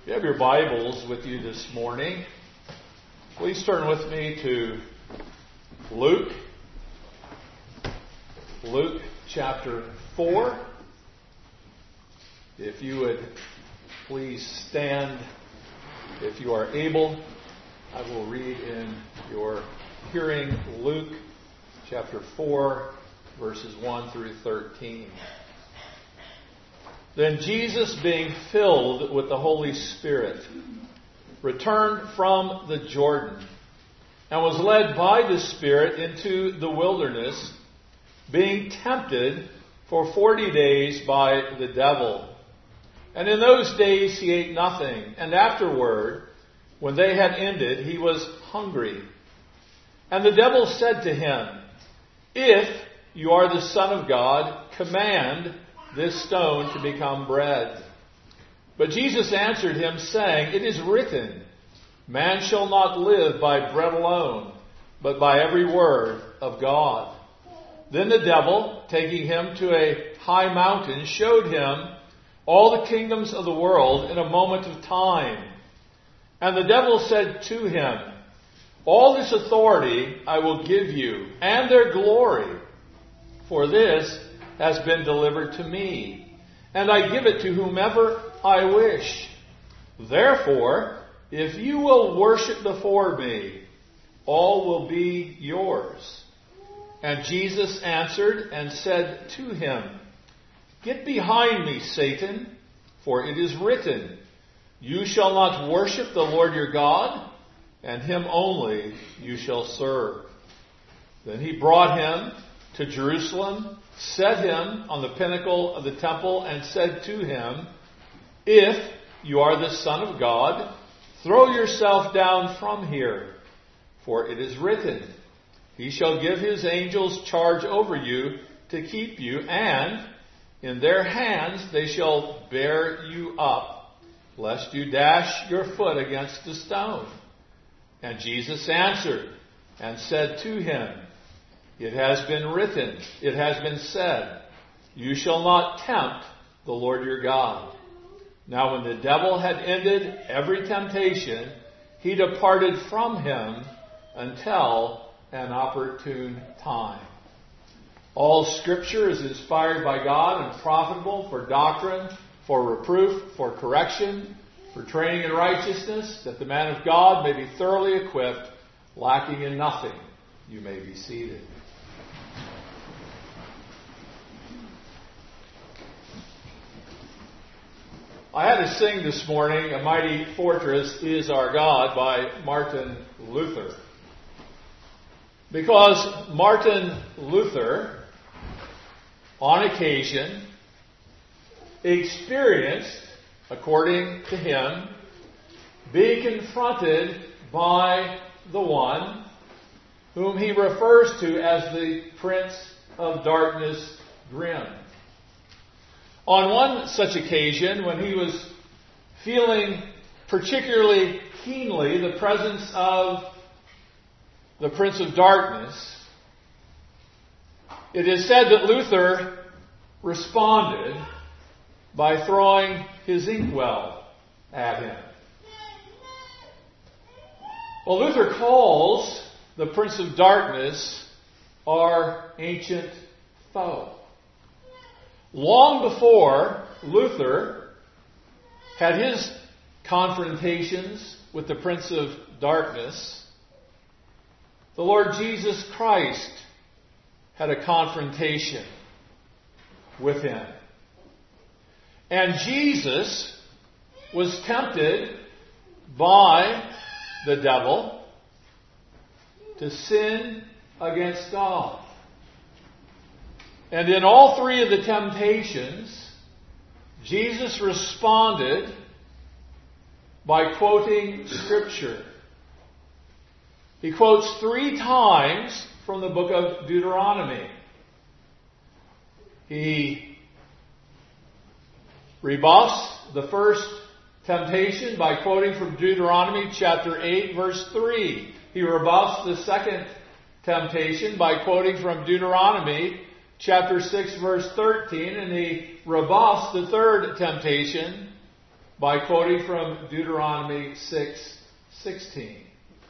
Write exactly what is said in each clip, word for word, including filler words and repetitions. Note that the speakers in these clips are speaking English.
You have your Bibles with you this morning. Please turn with me to Luke. Luke chapter four. If you would please stand, if you are able, I will read in your hearing Luke chapter four, verses one through thirteen. Then Jesus, being filled with the Holy Spirit, returned from the Jordan and was led by the Spirit into the wilderness, being tempted for forty days by the devil. And in those days he ate nothing, and afterward, when they had ended, he was hungry. And the devil said to him, "If you are the Son of God, command this stone to become bread." But Jesus answered him, saying, "It is written, man shall not live by bread alone, but by every word of God." Then the devil, taking him to a high mountain, showed him all the kingdoms of the world in a moment of time. And the devil said to him, "All this authority I will give you, and their glory, for this has been delivered to me, and I give it to whomever I wish. Therefore, if you will worship before me, all will be yours." And Jesus answered and said to him, "Get behind me, Satan, for it is written, you shall not worship the Lord your God, and him only you shall serve." Then he brought him to Jerusalem, set him on the pinnacle of the temple, and said to him, "If you are the Son of God, throw yourself down from here, for it is written, he shall give his angels charge over you to keep you, and in their hands they shall bear you up, lest you dash your foot against a stone." And Jesus answered and said to him, "It has been written, it has been said, you shall not tempt the Lord your God." Now when the devil had ended every temptation, he departed from him until an opportune time. All Scripture is inspired by God and profitable for doctrine, for reproof, for correction, for training in righteousness, that the man of God may be thoroughly equipped, lacking in nothing. You may be seated. I had to sing this morning, "A Mighty Fortress is Our God" by Martin Luther. Because Martin Luther, on occasion, experienced, according to him, being confronted by the one whom he refers to as the Prince of Darkness, Grim. On one such occasion, when he was feeling particularly keenly the presence of the Prince of Darkness, it is said that Luther responded by throwing his inkwell at him. Well, Luther calls the Prince of Darkness our ancient foe. Long before Luther had his confrontations with the Prince of Darkness, the Lord Jesus Christ had a confrontation with him. And Jesus was tempted by the devil to sin against God. And in all three of the temptations, Jesus responded by quoting Scripture. He quotes three times from the book of Deuteronomy. He rebuffs the first temptation by quoting from Deuteronomy chapter eight, verse three. He rebuffs the second temptation by quoting from Deuteronomy chapter six, verse thirteen. And he rebuffs the third temptation by quoting from Deuteronomy six sixteen.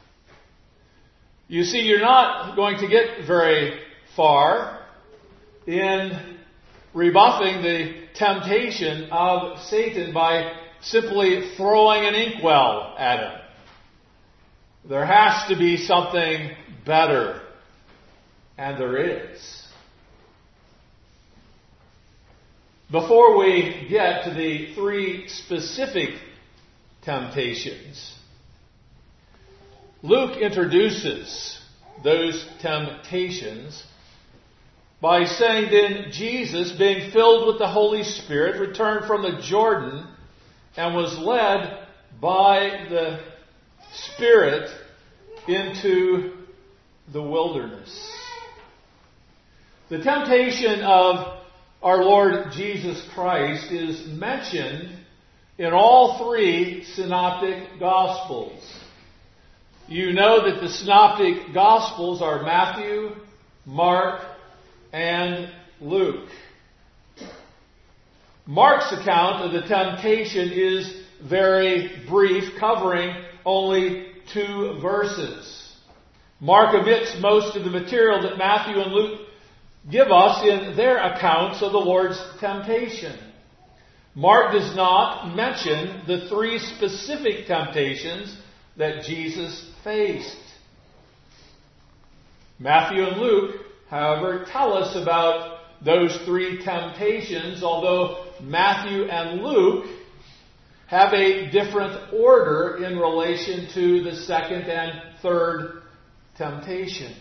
You see, you're not going to get very far in rebuffing the temptation of Satan by simply throwing an inkwell at him. There has to be something better, and there is. Before we get to the three specific temptations, Luke introduces those temptations by saying, then Jesus, being filled with the Holy Spirit, returned from the Jordan and was led by the Spirit into the wilderness. The temptation of our Lord Jesus Christ is mentioned in all three synoptic Gospels. You know that the synoptic Gospels are Matthew, Mark, and Luke. Mark's account of the temptation is very brief, covering only two verses. Mark omits most of the material that Matthew and Luke give us in their accounts of the Lord's temptation. Mark does not mention the three specific temptations that Jesus faced. Matthew and Luke, however, tell us about those three temptations, although Matthew and Luke have a different order in relation to the second and third temptation.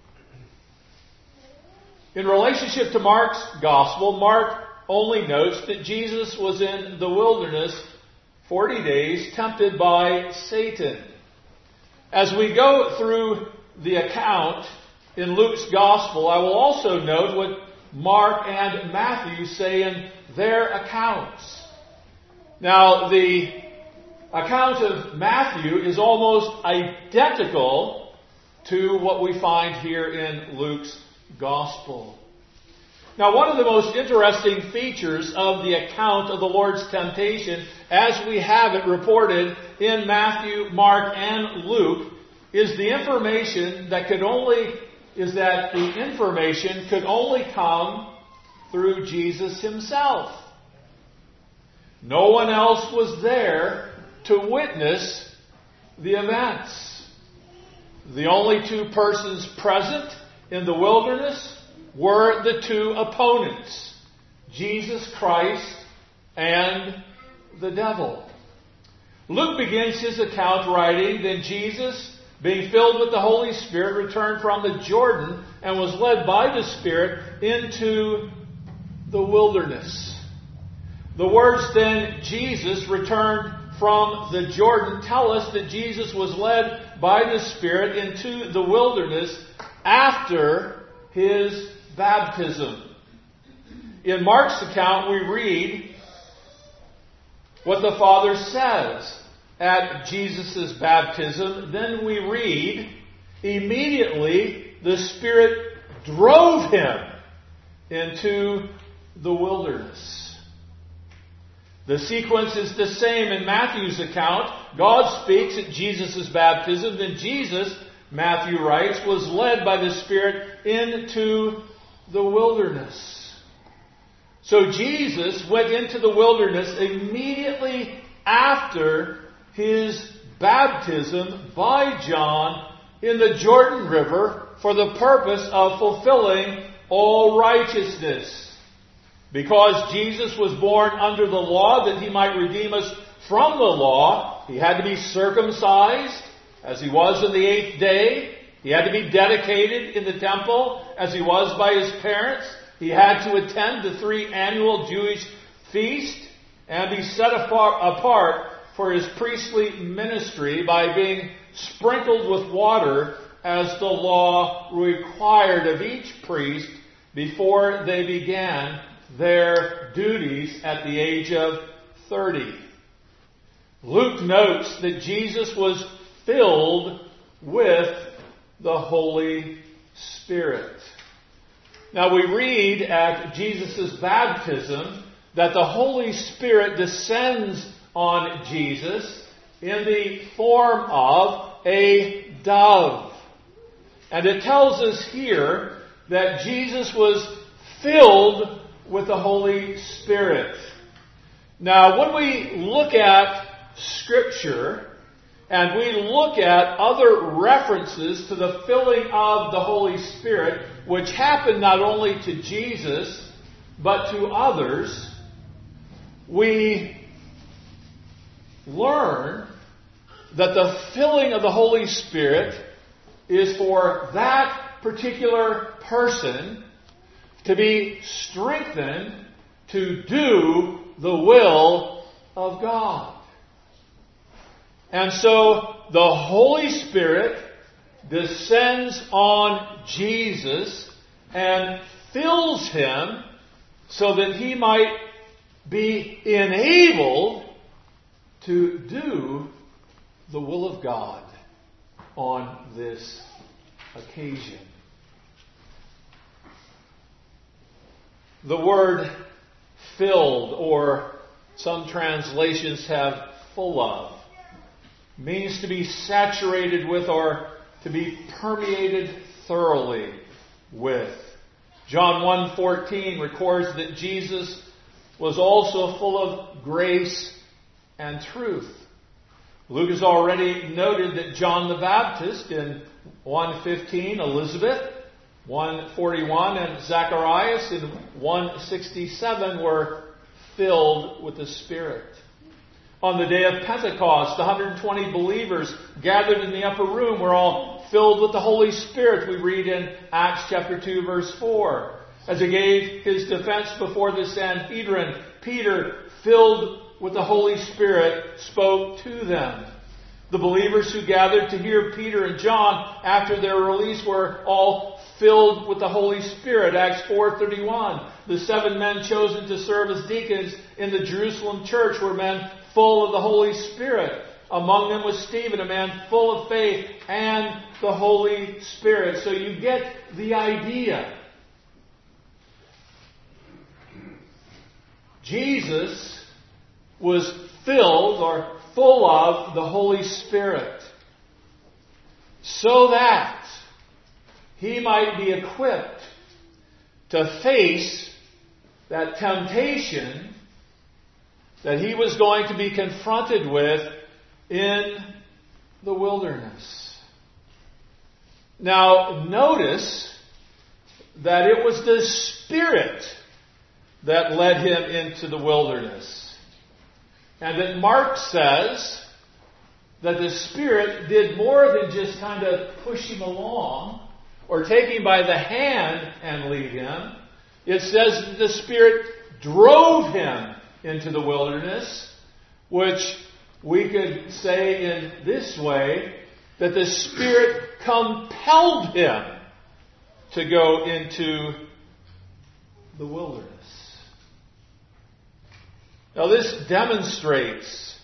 In relationship to Mark's Gospel, Mark only notes that Jesus was in the wilderness forty days, tempted by Satan. As we go through the account in Luke's Gospel, I will also note what Mark and Matthew say in their accounts. Now, the account of Matthew is almost identical to what we find here in Luke's Gospel. Now, one of the most interesting features of the account of the Lord's temptation, as we have it reported in Matthew, Mark, and Luke, is the information that could only is that the information could only come through Jesus himself. No one else was there to witness the events. The only two persons present in the wilderness were the two opponents, Jesus Christ and the devil. Luke begins his account writing, then Jesus, being filled with the Holy Spirit, returned from the Jordan and was led by the Spirit into the wilderness. The words then, Jesus returned from the Jordan, tell us that Jesus was led by the Spirit into the wilderness after his baptism. In Mark's account, we read what the Father says at Jesus' baptism. Then we read, immediately the Spirit drove him into the wilderness. The sequence is the same in Matthew's account. God speaks at Jesus' baptism. Then Jesus, Matthew writes, was led by the Spirit into the wilderness. So Jesus went into the wilderness immediately after his baptism by John in the Jordan River for the purpose of fulfilling all righteousness. Because Jesus was born under the law that he might redeem us from the law, he had to be circumcised as he was on the eighth day. He had to be dedicated in the temple as he was by his parents. He had to attend the three annual Jewish feasts and be set apart for his priestly ministry by being sprinkled with water as the law required of each priest before they began their duties at the age of thirty. Luke notes that Jesus was filled with the Holy Spirit. Now we read at Jesus' baptism that the Holy Spirit descends on Jesus in the form of a dove. And it tells us here that Jesus was filled with the Holy Spirit. Now, when we look at Scripture, and we look at other references to the filling of the Holy Spirit, which happened not only to Jesus, but to others, we learn that the filling of the Holy Spirit is for that particular person to be strengthened to do the will of God. And so the Holy Spirit descends on Jesus and fills him so that he might be enabled to do the will of God on this occasion. The word filled, or some translations have full of, means to be saturated with or to be permeated thoroughly with. John one fourteen records that Jesus was also full of grace and truth. Luke has already noted that John the Baptist in one fifteen, Elizabeth, one forty-one, and Zacharias in one sixty-seven were filled with the Spirit. On the day of Pentecost, the one hundred twenty believers gathered in the upper room were all filled with the Holy Spirit. We read in Acts chapter two, verse four. As he gave his defense before the Sanhedrin, Peter, filled with the Holy Spirit, spoke to them. The believers who gathered to hear Peter and John after their release were all filled with the Holy Spirit. Acts four thirty-one. The seven men chosen to serve as deacons in the Jerusalem church were men full of the Holy Spirit. Among them was Stephen, a man full of faith and the Holy Spirit. So you get the idea. Jesus was filled or full of the Holy Spirit so that he might be equipped to face that temptation that he was going to be confronted with in the wilderness. Now, notice that it was the Spirit that led him into the wilderness. And that Mark says that the Spirit did more than just kind of push him along or take him by the hand and lead him. It says that the Spirit drove him into the wilderness, which we could say in this way, that the Spirit compelled him to go into the wilderness. Now this demonstrates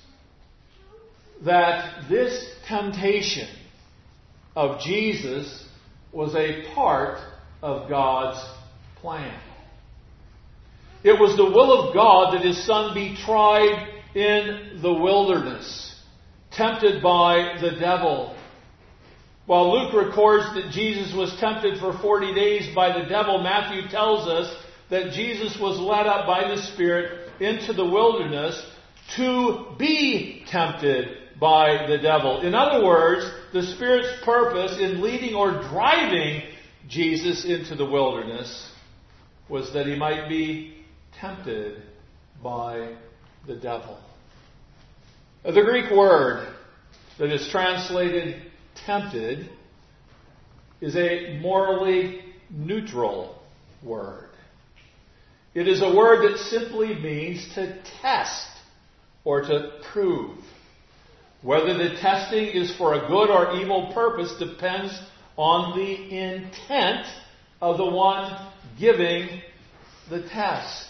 that this temptation of Jesus was a part of God's plan. It was the will of God that His Son be tried in the wilderness, tempted by the devil. While Luke records that Jesus was tempted for forty days by the devil, Matthew tells us that Jesus was led up by the Spirit into the wilderness to be tempted by the devil. In other words, the Spirit's purpose in leading or driving Jesus into the wilderness was that He might be tempted by the devil. The Greek word that is translated tempted is a morally neutral word. It is a word that simply means to test or to prove. Whether the testing is for a good or evil purpose depends on the intent of the one giving the test.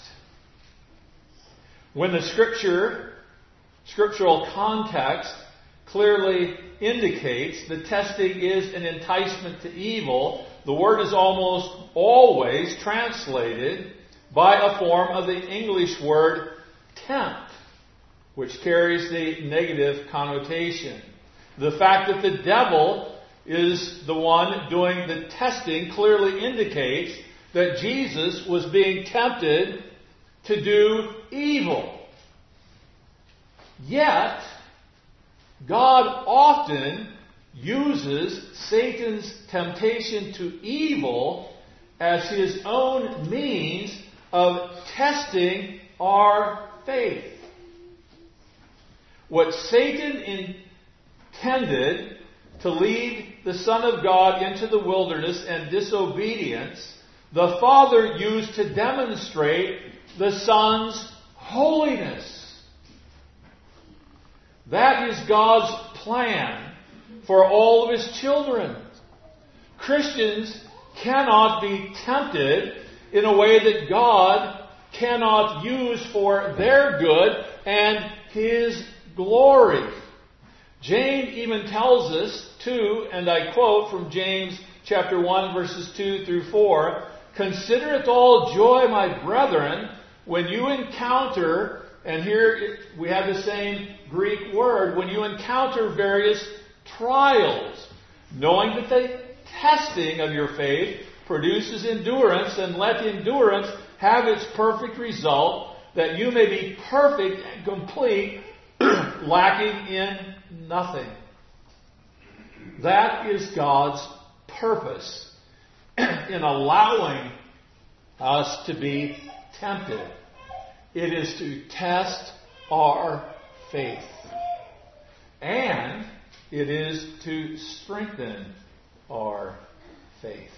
When the scripture, scriptural context clearly indicates the testing is an enticement to evil, the word is almost always translated by a form of the English word tempt, which carries the negative connotation. The fact that the devil is the one doing the testing clearly indicates that Jesus was being tempted to do evil. Yet, God often uses Satan's temptation to evil as his own means of testing our faith. What Satan intended to lead the Son of God into the wilderness and disobedience, the Father used to demonstrate the Son's holiness. That is God's plan for all of His children. Christians cannot be tempted in a way that God cannot use for their good and His glory. James even tells us too, and I quote from James chapter one, verses two through four, "Consider it all joy, my brethren, when you encounter," and here we have the same Greek word, "when you encounter various trials, knowing that the testing of your faith produces endurance, and let endurance have its perfect result, that you may be perfect and complete, lacking in nothing." That is God's purpose in allowing us to be tempted. It is to test our faith. And it is to strengthen our faith.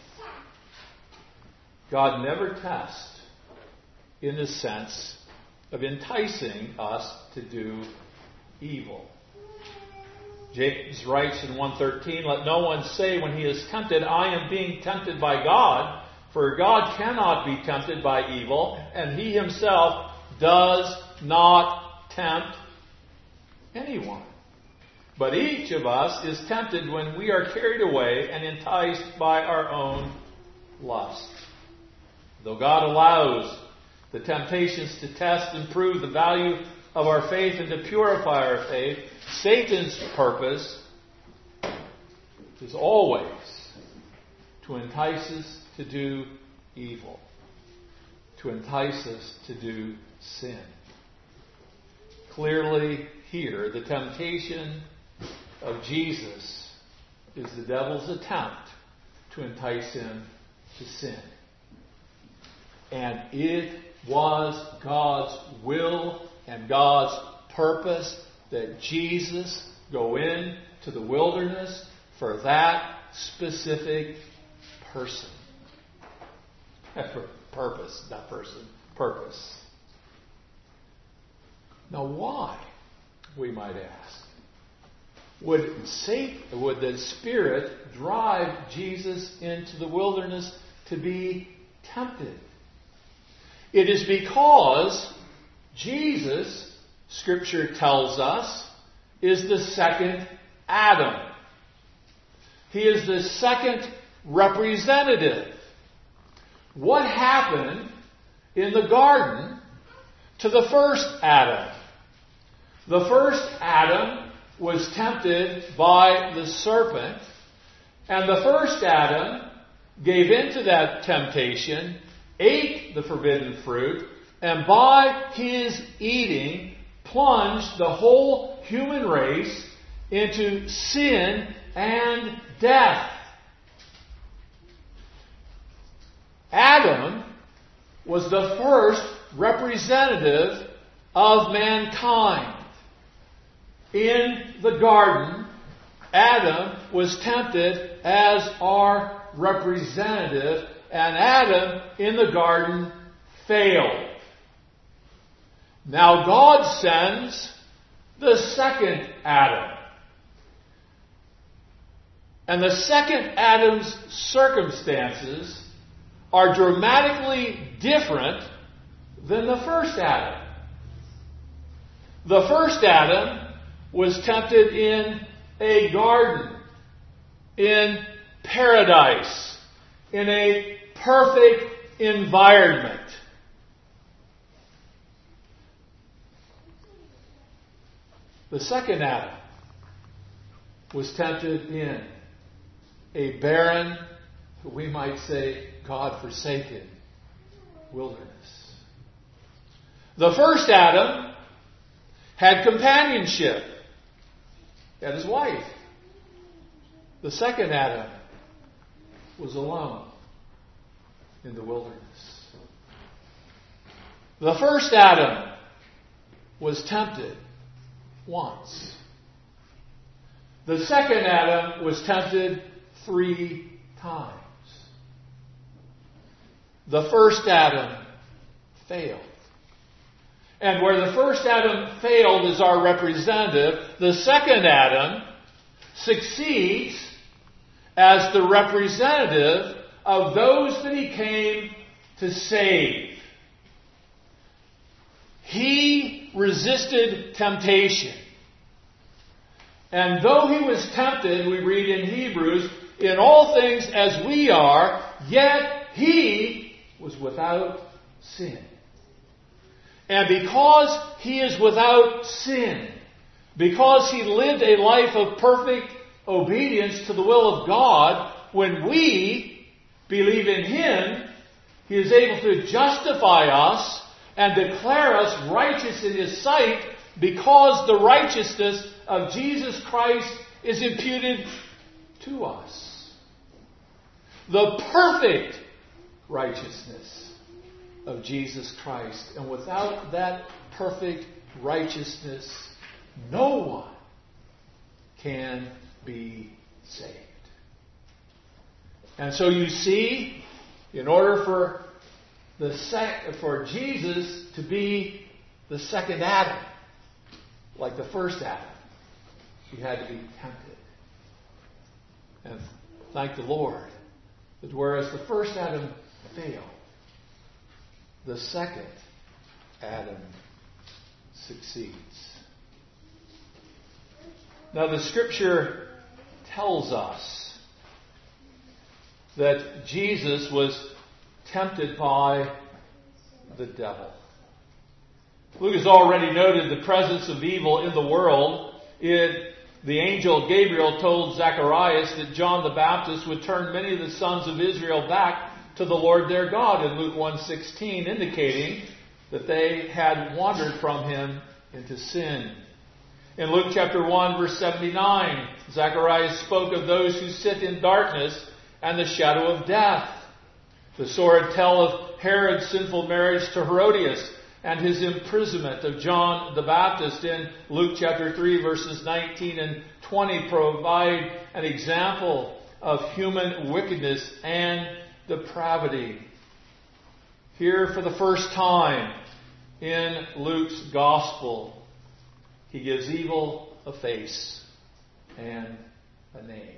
God never tests in the sense of enticing us to do evil. James writes in one thirteen, "Let no one say when he is tempted, 'I am being tempted by God,' for God cannot be tempted by evil, and He Himself does not tempt anyone. But each of us is tempted when we are carried away and enticed by our own lust." Though God allows the temptations to test and prove the value of our faith and to purify our faith, Satan's purpose is always to entice us to do evil, to entice us to do sin. Clearly here, the temptation of Jesus is the devil's attempt to entice him to sin. And it was God's will and God's purpose that Jesus go into the wilderness for that specific person. Purpose, not person, purpose. Now why, we might ask, would Satan, would the Spirit drive Jesus into the wilderness to be tempted? It is because Jesus, Scripture tells us, is the second Adam. He is the second representative. What happened in the garden to the first Adam? The first Adam was tempted by the serpent, and the first Adam gave in to that temptation, ate the forbidden fruit, and by his eating plunged the whole human race into sin and death. Adam was the first representative of mankind. In the garden, Adam was tempted as our representative, and Adam in the garden failed. Now God sends the second Adam. And the second Adam's circumstances are dramatically different than the first Adam. The first Adam was tempted in a garden, in paradise, in a perfect environment. The second Adam was tempted in a barren, we might say, God-forsaken wilderness. The first Adam had companionship. He had his wife. The second Adam was alone in the wilderness. The first Adam was tempted once. The second Adam was tempted three times. The first Adam failed. And where the first Adam failed as our representative, the second Adam succeeds as the representative of those that he came to save. He resisted temptation. And though he was tempted, we read in Hebrews, in all things as we are, yet he was without sin. And because he is without sin, because he lived a life of perfect obedience to the will of God, when we believe in him, he is able to justify us and declare us righteous in his sight, because the righteousness of Jesus Christ is imputed to us. The perfect righteousness of Jesus Christ. And without that perfect righteousness, no one can be saved. And so you see, in order for the sec- for Jesus to be the second Adam, like the first Adam, he had to be tempted. And thank the Lord that whereas the first Adam failed, the second Adam succeeds. Now the Scripture tells us that Jesus was tempted by the devil. Luke has already noted the presence of evil in the world. It, the angel Gabriel told Zacharias that John the Baptist would turn many of the sons of Israel back to the Lord their God in Luke one sixteen, indicating that they had wandered from him into sin. In Luke chapter one, verse seventy-nine, Zacharias spoke of those who sit in darkness and the shadow of death. The sword tell of Herod's sinful marriage to Herodias and his imprisonment of John the Baptist. In Luke chapter three, verses nineteen and twenty, provide an example of human wickedness and depravity. Here, for the first time in Luke's gospel, he gives evil a face and a name.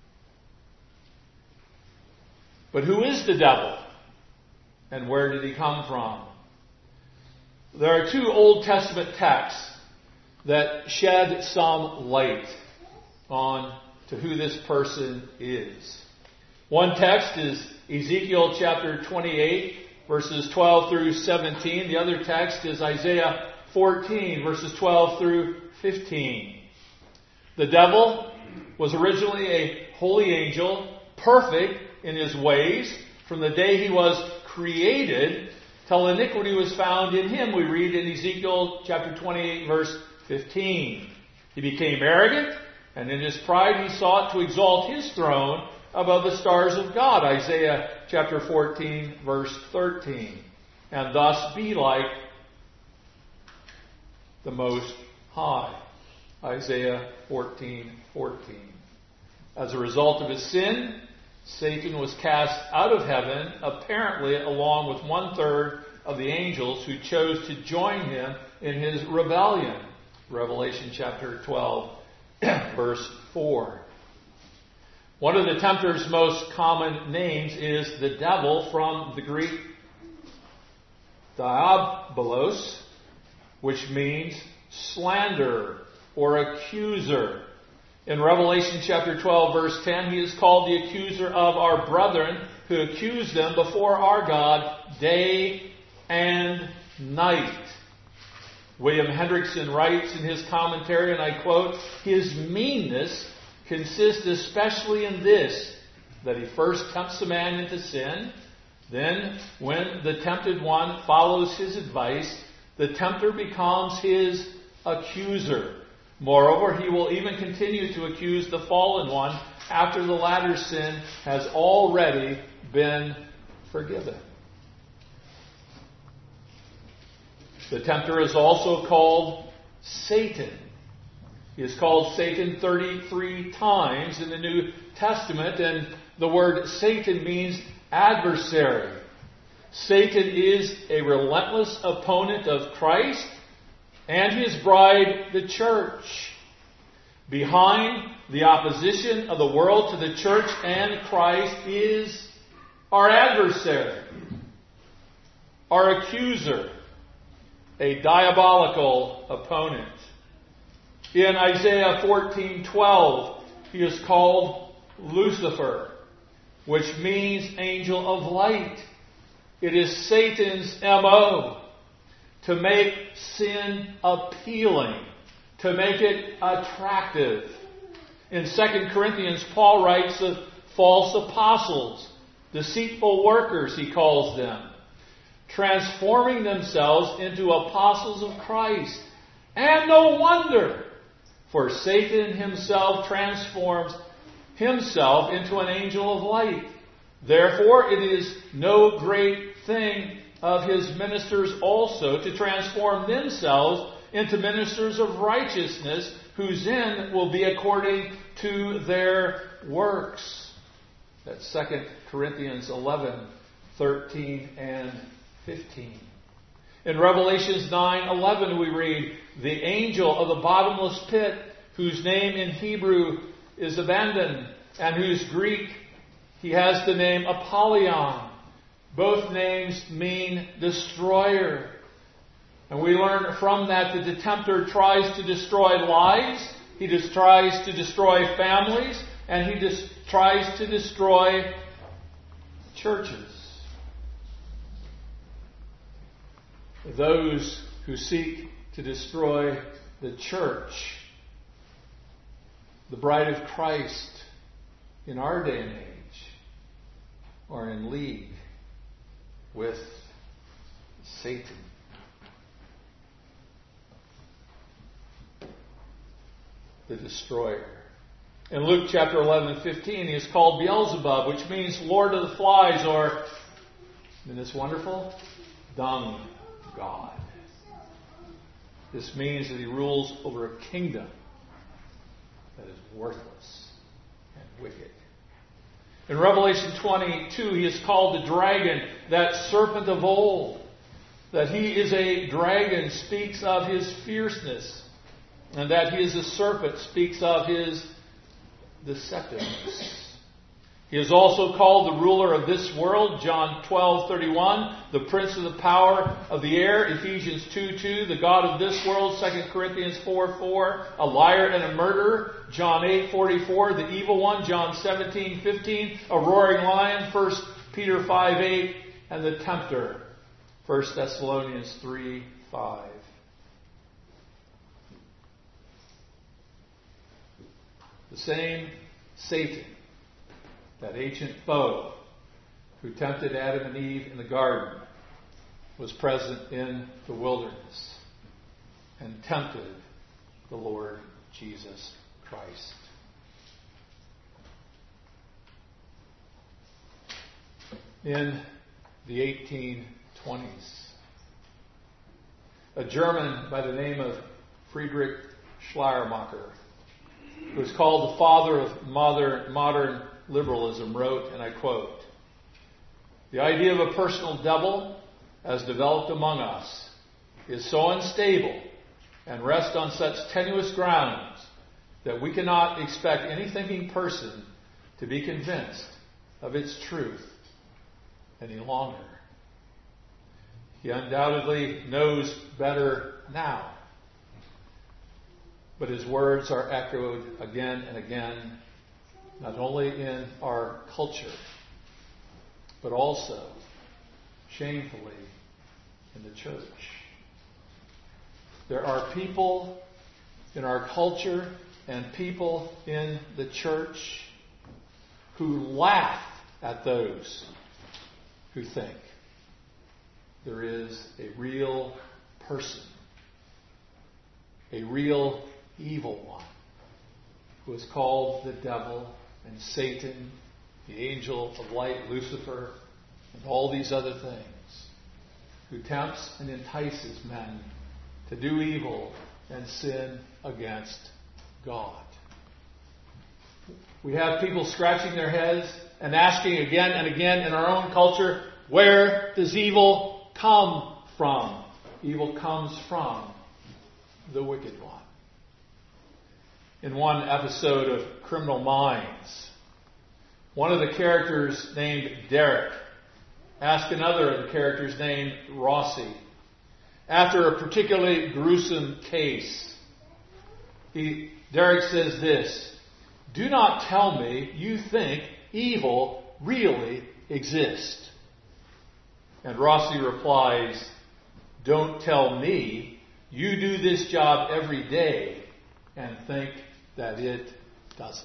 But who is the devil? And where did he come from? There are two Old Testament texts that shed some light on to who this person is. One text is Ezekiel chapter twenty-eight, verses twelve through seventeen. The other text is Isaiah fourteen, verses twelve through fifteen. The devil was originally a holy angel, perfect in his ways, from the day he was created till iniquity was found in him. We read in Ezekiel chapter twenty-eight, verse fifteen. He became arrogant, and in his pride he sought to exalt his throne above the stars of God. Isaiah chapter fourteen, verse thirteen. And thus be like the Most High. Isaiah fourteen, fourteen. As a result of his sin, Satan was cast out of heaven, apparently along with one third of the angels who chose to join him in his rebellion. Revelation chapter twelve, verse four. One of the tempter's most common names is the devil, from the Greek diabolos, which means slanderer or accuser. In Revelation chapter twelve, verse ten, he is called the accuser of our brethren, who accuse them before our God day and night. William Hendrickson writes in his commentary, and I quote, "His meanness consists especially in this, that he first tempts a man into sin. Then, when the tempted one follows his advice, the tempter becomes his accuser. Moreover, he will even continue to accuse the fallen one after the latter's sin has already been forgiven." The tempter is also called Satan. He is called Satan thirty-three times in the New Testament, and the word Satan means adversary. Satan is a relentless opponent of Christ and his bride, the church. Behind the opposition of the world to the church and Christ is our adversary, our accuser, a diabolical opponent. In Isaiah fourteen twelve, he is called Lucifer, which means angel of light. It is Satan's M O to make sin appealing, to make it attractive. In Second Corinthians, Paul writes of false apostles, deceitful workers, he calls them, transforming themselves into apostles of Christ. And no wonder, for Satan himself transforms himself into an angel of light. Therefore, it is no great thing of his ministers also to transform themselves into ministers of righteousness, whose end will be according to their works. That's Second Corinthians eleven, thirteen and fifteen. In Revelations nine eleven we read, "The angel of the bottomless pit, whose name in Hebrew is Abaddon, and whose Greek he has the name Apollyon." Both names mean destroyer. And we learn from that that the tempter tries to destroy lives, he just tries to destroy families, and he just tries to destroy churches. Those who seek to destroy the church, the bride of Christ in our day and age, are in league with Satan. The destroyer. In Luke chapter eleven and fifteen, he is called Beelzebub, which means Lord of the Flies, or, isn't this wonderful? Dung God. This means that he rules over a kingdom that is worthless and wicked. In Revelation twenty-two, he is called the dragon, that serpent of old. That he is a dragon speaks of his fierceness, and that he is a serpent speaks of his deceptiveness. He is also called the ruler of this world, John twelve thirty-one, the prince of the power of the air, Ephesians two two, the god of this world, Second Corinthians four four, a liar and a murderer, John eight forty-four, the evil one, John seventeen fifteen, a roaring lion, First Peter five eight, and the tempter, First Thessalonians three five. The same Satan, that ancient foe who tempted Adam and Eve in the garden, was present in the wilderness and tempted the Lord Jesus Christ. In the eighteen twenties, a German by the name of Friedrich Schleiermacher, who is called the father of modern, modern liberalism, wrote, and I quote, "The idea of a personal devil, as developed among us, is so unstable and rests on such tenuous grounds that we cannot expect any thinking person to be convinced of its truth any longer." He undoubtedly knows better now, but his words are echoed again and again, not only in our culture, but also, shamefully, in the church. there are people in our culture and people in the church who laugh at those who think there is a real person, a real evil one, who is called the devil and Satan, the angel of light, Lucifer, and all these other things, who tempts and entices men to do evil and sin against God. We have people scratching their heads and asking again and again in our own culture, where does evil come from? Evil comes from the wicked one. In one episode of Criminal Minds, one of the characters named Derek asked another of the characters named Rossi, after a particularly gruesome case, he, Derek says this: "Do not tell me you think evil really exists." And Rossi replies, "Don't tell me you do this job every day and think that it doesn't."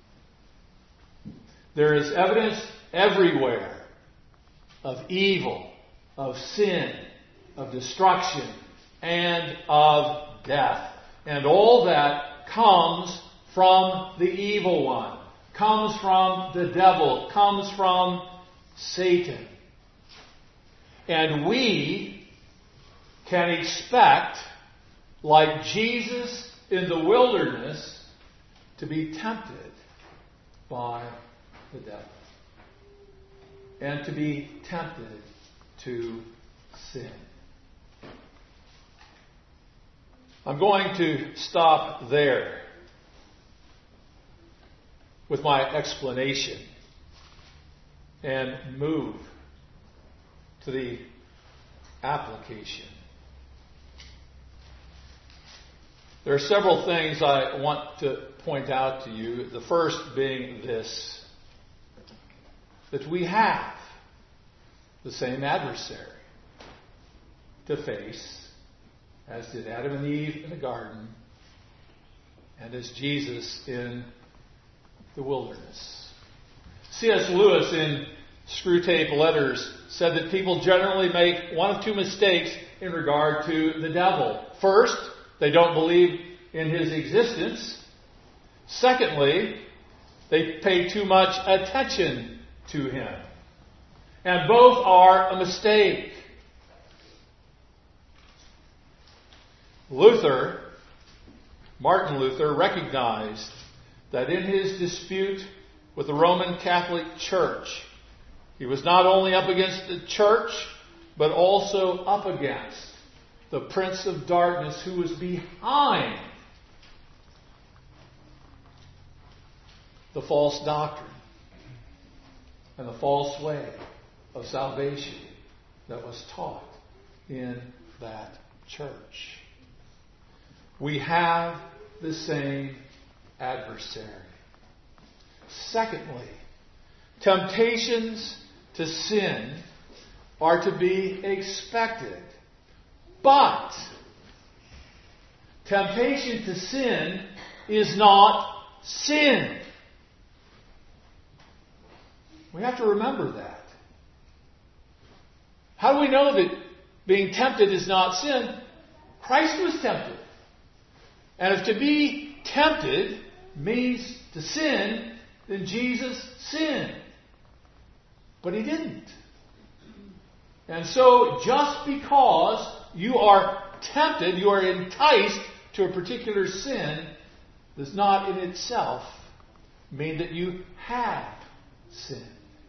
There is evidence everywhere of evil, of sin, of destruction, and of death. And all that comes from the evil one, comes from the devil, comes from Satan. And we can expect, like Jesus in the wilderness, to be tempted by the devil. And to be tempted to sin. I'm going to stop there with my explanation and move to the application. There are several things I want to point out to you. The first being this: that we have the same adversary to face as did Adam and Eve in the garden and as Jesus in the wilderness. C S Lewis in Screwtape Letters said that people generally make one of two mistakes in regard to the devil. First, they don't believe in his existence. Secondly, they pay too much attention to him. And both are a mistake. Luther, Martin Luther, recognized that in his dispute with the Roman Catholic Church, he was not only up against the church, but also up against the Prince of Darkness, who was behind the false doctrine and the false way of salvation that was taught in that church. We have the same adversary. Secondly, temptations to sin are to be expected. But temptation to sin is not sin. We have to remember that. How do we know that being tempted is not sin? Christ was tempted. And if to be tempted means to sin, then Jesus sinned. But he didn't. And so just because you are tempted, you are enticed to a particular sin, does not in itself mean that you have sinned.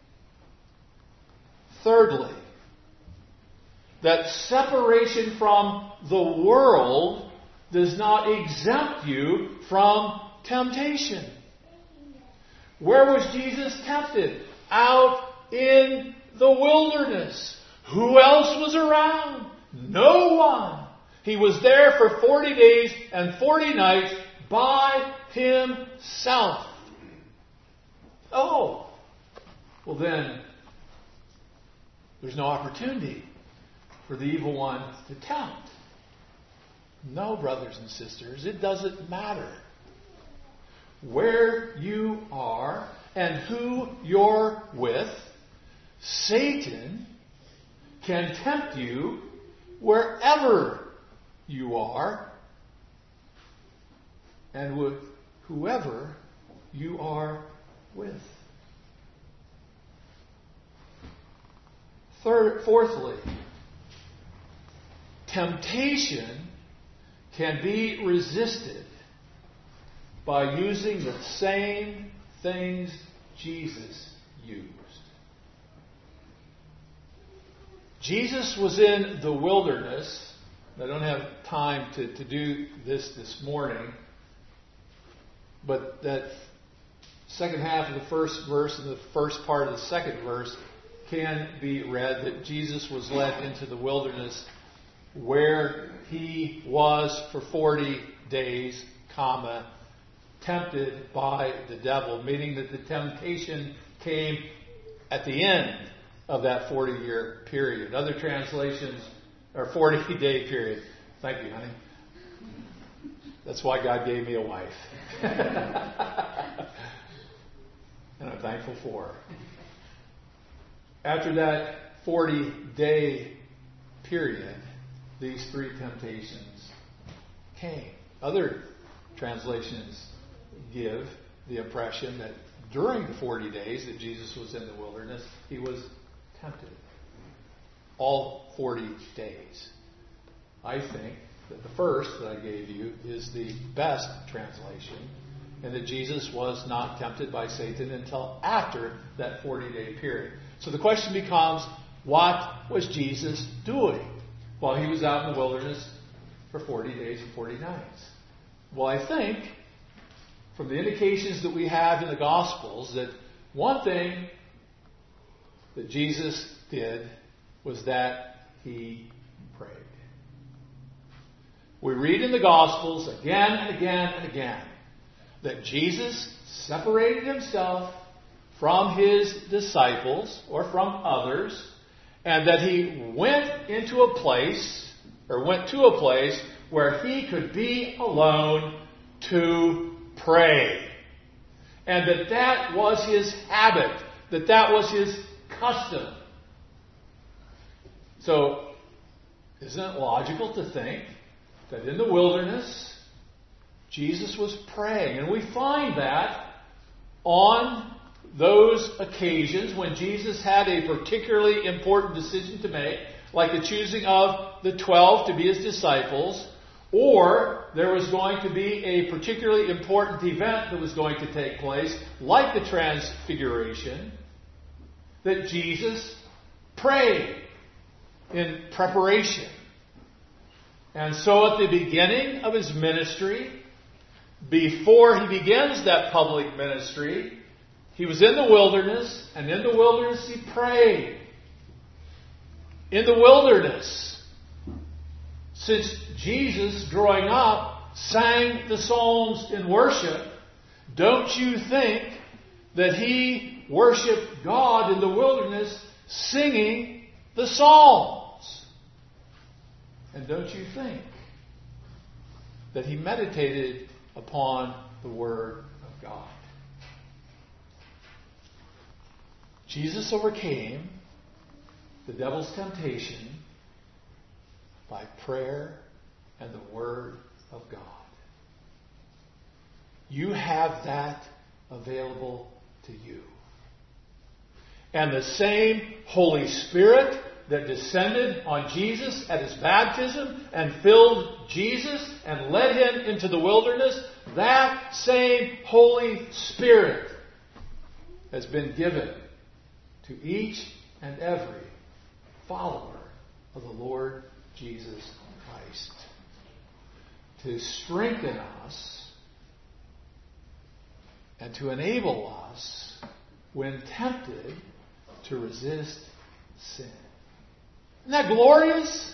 Thirdly, that separation from the world does not exempt you from temptation. Where was Jesus tempted? Out in the wilderness. Who else was around? No one. He was there for forty days and forty nights by himself. Oh, well then, there's no opportunity for the evil one to tempt. No, brothers and sisters, it doesn't matter where you are and who you're with. Satan can tempt you wherever you are and with whoever you are with. Third, fourthly, temptation can be resisted by using the same things Jesus used. Jesus was in the wilderness. I don't have time to, to do this this morning, but that second half of the first verse and the first part of the second verse can be read, that Jesus was led into the wilderness where he was for forty days, comma, tempted by the devil, meaning that the temptation came at the end of that forty-year period. Other translations are forty-day period. Thank you, honey. That's why God gave me a wife. And I'm thankful for her. After that forty-day period, these three temptations came. Other translations give the impression that during the forty days that Jesus was in the wilderness, he was tempted. All forty days. I think that the first that I gave you is the best translation, and that Jesus was not tempted by Satan until after that forty-day period. So the question becomes, what was Jesus doing while he was out in the wilderness for forty days and forty nights? Well, I think, from the indications that we have in the Gospels, that one thing that Jesus did was that he prayed. We read in the Gospels again and again and again that Jesus separated himself from his disciples or from others, and that he went into a place, or went to a place where he could be alone to pray. And that that was his habit, that that was his custom. So, isn't it logical to think that in the wilderness, Jesus was praying? And we find that on those occasions when Jesus had a particularly important decision to make, like the choosing of the twelve to be his disciples, or there was going to be a particularly important event that was going to take place, like the Transfiguration, that Jesus prayed in preparation. And so at the beginning of his ministry, before he begins that public ministry, he was in the wilderness, and in the wilderness he prayed. In the wilderness, since Jesus, growing up, sang the Psalms in worship, don't you think that he worshiped God in the wilderness singing the Psalms? And don't you think that he meditated upon the Word of God? Jesus overcame the devil's temptation by prayer and the Word of God. You have that available to you. And the same Holy Spirit that descended on Jesus at his baptism and filled Jesus and led him into the wilderness, that same Holy Spirit has been given to each and every follower of the Lord Jesus Christ to strengthen us and to enable us, when tempted, to resist sin. Isn't that glorious?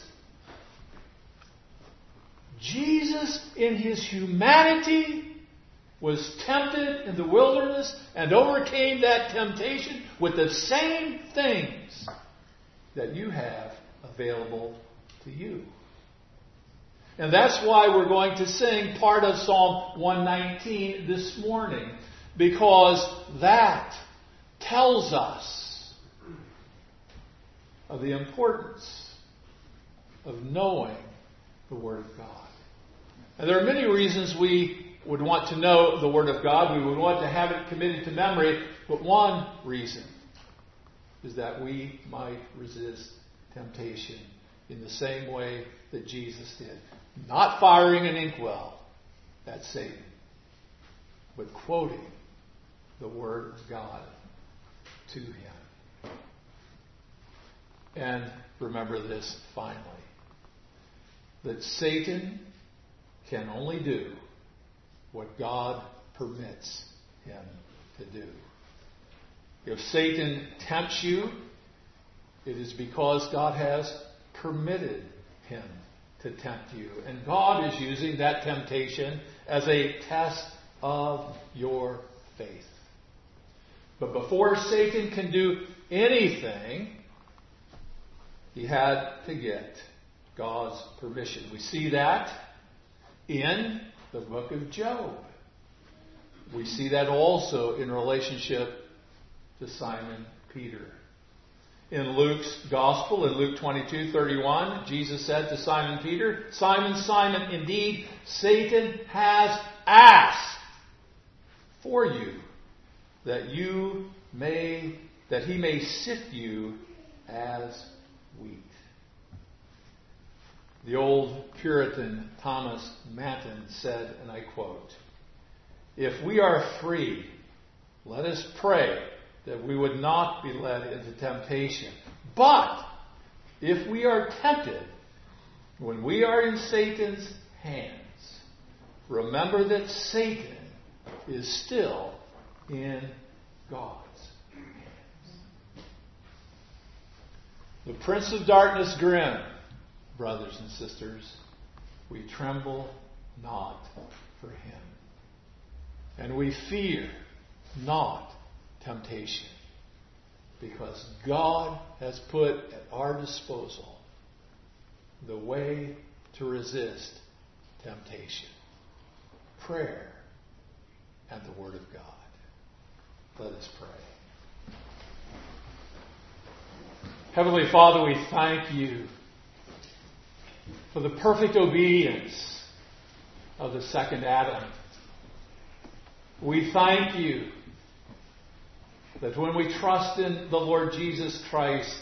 Jesus, in his humanity, was tempted in the wilderness and overcame that temptation with the same things that you have available to you. And that's why we're going to sing part of Psalm one nineteen this morning, because that tells us of the importance of knowing the Word of God. And there are many reasons we would want to know the Word of God. We would want to have it committed to memory. But one reason is that we might resist temptation in the same way that Jesus did. Not firing an inkwell at Satan, but quoting the Word of God to him. And remember this finally, that Satan can only do what God permits him to do. If Satan tempts you, it is because God has permitted him to tempt you. And God is using that temptation as a test of your faith. But before Satan can do anything, he had to get God's permission. We see that in the book of Job. We see that also in relationship to Simon Peter. In Luke's Gospel, in Luke twenty-two thirty-one, Jesus said to Simon Peter, "Simon, Simon, indeed Satan has asked for you, that you may, that he may sift you as wheat." The old Puritan Thomas Manton said, and I quote, "If we are free, let us pray that we would not be led into temptation. But if we are tempted, when we are in Satan's hands, remember that Satan is still in God's hands." The prince of darkness grim, brothers and sisters, we tremble not for him. And we fear not temptation, because God has put at our disposal the way to resist temptation: prayer and the Word of God. Let us pray. Heavenly Father, we thank you for the perfect obedience of the second Adam. We thank you that when we trust in the Lord Jesus Christ,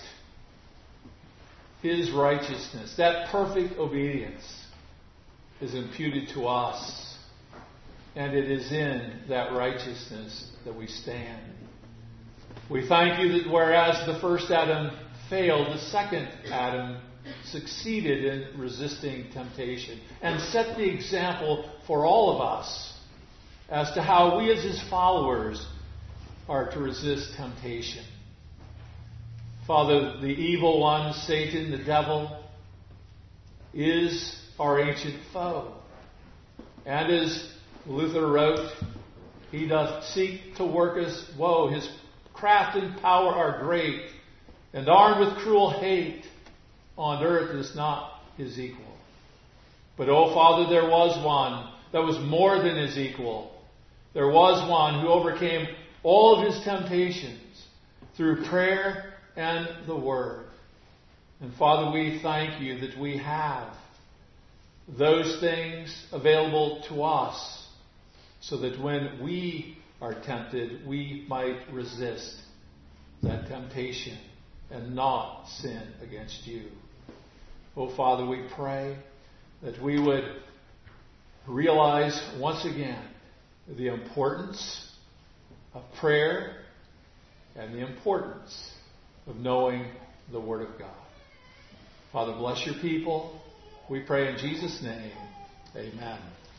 his righteousness, that perfect obedience, is imputed to us. And it is in that righteousness that we stand. We thank you that whereas the first Adam failed, the second Adam succeeded in resisting temptation and set the example for all of us as to how we as his followers are to resist temptation. Father, the evil one, Satan, the devil, is our ancient foe. And as Luther wrote, he doth seek to work us woe. His craft and power are great, and armed with cruel hate, on earth is not his equal. But, oh Father, there was one that was more than his equal. There was one who overcame all of his temptations through prayer and the Word. And Father, we thank you that we have those things available to us, so that when we are tempted, we might resist that temptation and not sin against you. Oh Father, we pray that we would realize once again the importance of prayer and the importance of knowing the Word of God. Father, bless your people. We pray in Jesus' name. Amen.